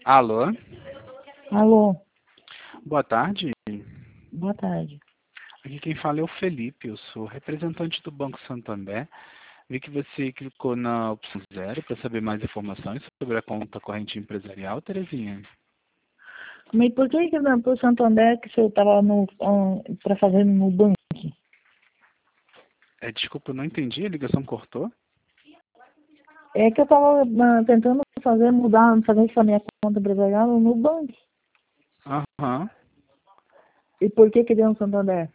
Alô, Alô, boa tarde. boa tarde. Aqui quem fala é o Felipe, eu sou representante do Banco Santander. Vi que você clicou na opção 0 para saber mais informações sobre a conta corrente empresarial, Terezinha. Mas por que pro Santander que você estava para fazer no banco? Desculpa, eu não entendi, a ligação cortou? É que eu estava tentando fazer essa minha conta empresarial no banco. Aham. E por que deu no Santander?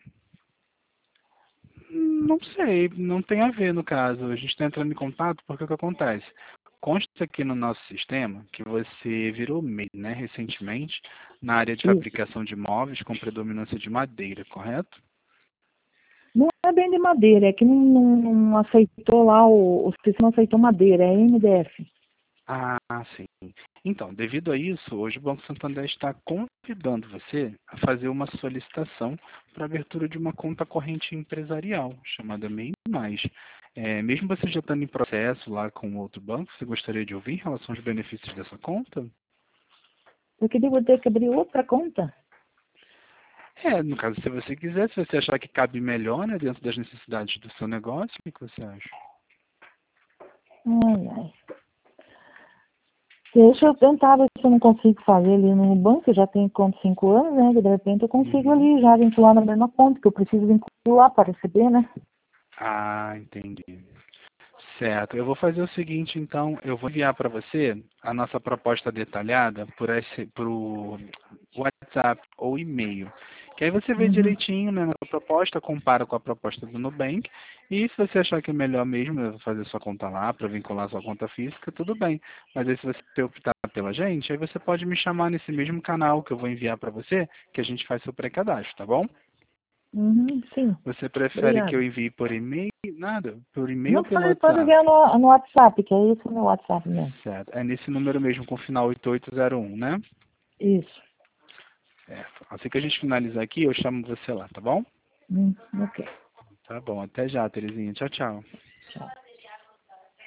Não sei, não tem a ver no caso. A gente está entrando em contato porque o que acontece? Consta aqui no nosso sistema que você virou MEI, né, recentemente, na área de Isso. fabricação de móveis com predominância de madeira, correto? Não é bem de madeira, é que não aceitou lá, o sistema não aceitou madeira, é MDF. Ah, sim. Então, devido a isso, hoje o Banco Santander está convidando você a fazer uma solicitação para a abertura de uma conta corrente empresarial, chamada MEI+. Mesmo você já estando em processo lá com outro banco, você gostaria de ouvir em relação aos benefícios dessa conta? Porque eu vou ter que abrir outra conta. No caso, se você quiser, se você achar que cabe melhor, né, dentro das necessidades do seu negócio, o que você acha? Ai, ai. Deixa eu tentar ver se eu não consigo fazer ali no banco, eu já tenho conta 5 anos, né? Que de repente eu consigo Uhum. ali já vincular na mesma conta, que eu preciso vincular para receber, né? Ah, entendi. Certo. Eu vou fazer o seguinte, então, eu vou enviar para você a nossa proposta detalhada por WhatsApp ou e-mail. Que aí você vê Uhum. direitinho, né, na proposta, compara com a proposta do Nubank. E se você achar que é melhor mesmo fazer sua conta lá para vincular sua conta física, tudo bem. Mas aí se você optar pela gente, aí você pode me chamar nesse mesmo canal que eu vou enviar para você, que a gente faz seu pré-cadastro, tá bom? Uhum, sim, Você prefere que eu obrigada. envie por e-mail? Nada, por e-mail ou Não pelo pode WhatsApp? enviar no WhatsApp, que é esse o meu WhatsApp mesmo. Certo. É nesse número mesmo com final 8801, né? Isso. É. Assim que a gente finalizar aqui, eu chamo você lá, tá bom? Ok. Tá bom. Até já, Terezinha. Tchau, tchau. Tchau.